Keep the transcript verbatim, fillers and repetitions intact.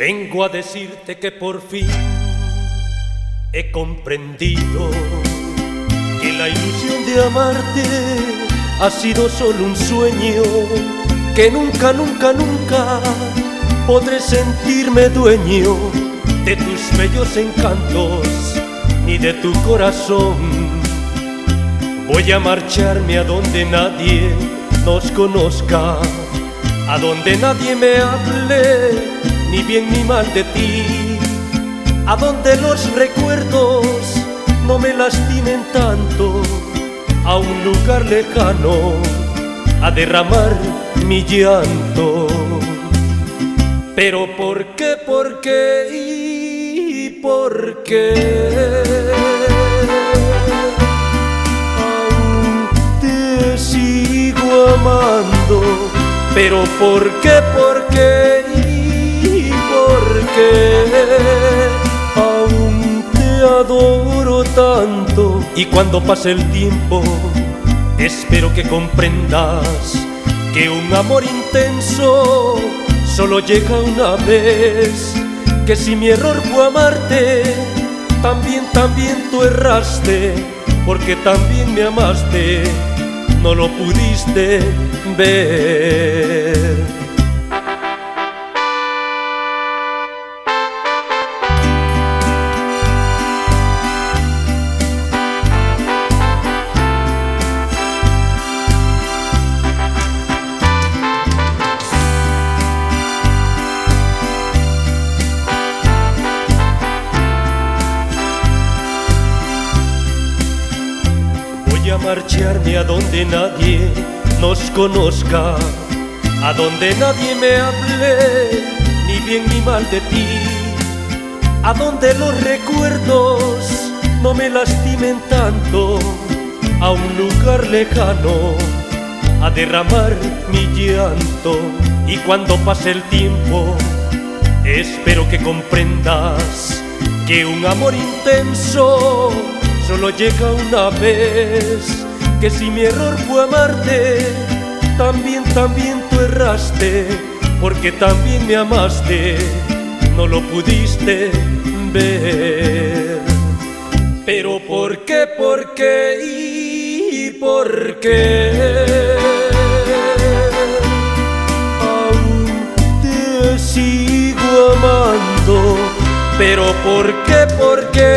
Vengo a decirte que por fin he comprendido que la ilusión de amarte ha sido solo un sueño, que nunca, nunca, nunca podré sentirme dueño de tus bellos encantos ni de tu corazón. Voy a marcharme a donde nadie nos conozca, a donde nadie me hable ni bien ni mal de ti, a donde los recuerdos no me lastimen tanto, a un lugar lejano a derramar mi llanto. Pero ¿por qué, por qué y por qué aún te sigo amando? Pero ¿por qué, por qué y por qué aún te adoro tanto? Y cuando pase el tiempo espero que comprendas que un amor intenso solo llega una vez, que si mi error fue amarte, también, también tú erraste, porque también me amaste, no lo pudiste ver. Voy a marcharme a donde nadie nos conozca, a donde nadie me hable ni bien ni mal de ti, a donde los recuerdos no me lastimen tanto, a un lugar lejano a derramar mi llanto. Y cuando pase el tiempo espero que comprendas que un amor intenso solo llega una vez, que si mi error fue amarte, también, también tú erraste, porque también me amaste, no lo pudiste ver. Pero ¿por qué, por qué y por qué aún te sigo amando? Pero ¿por qué, por qué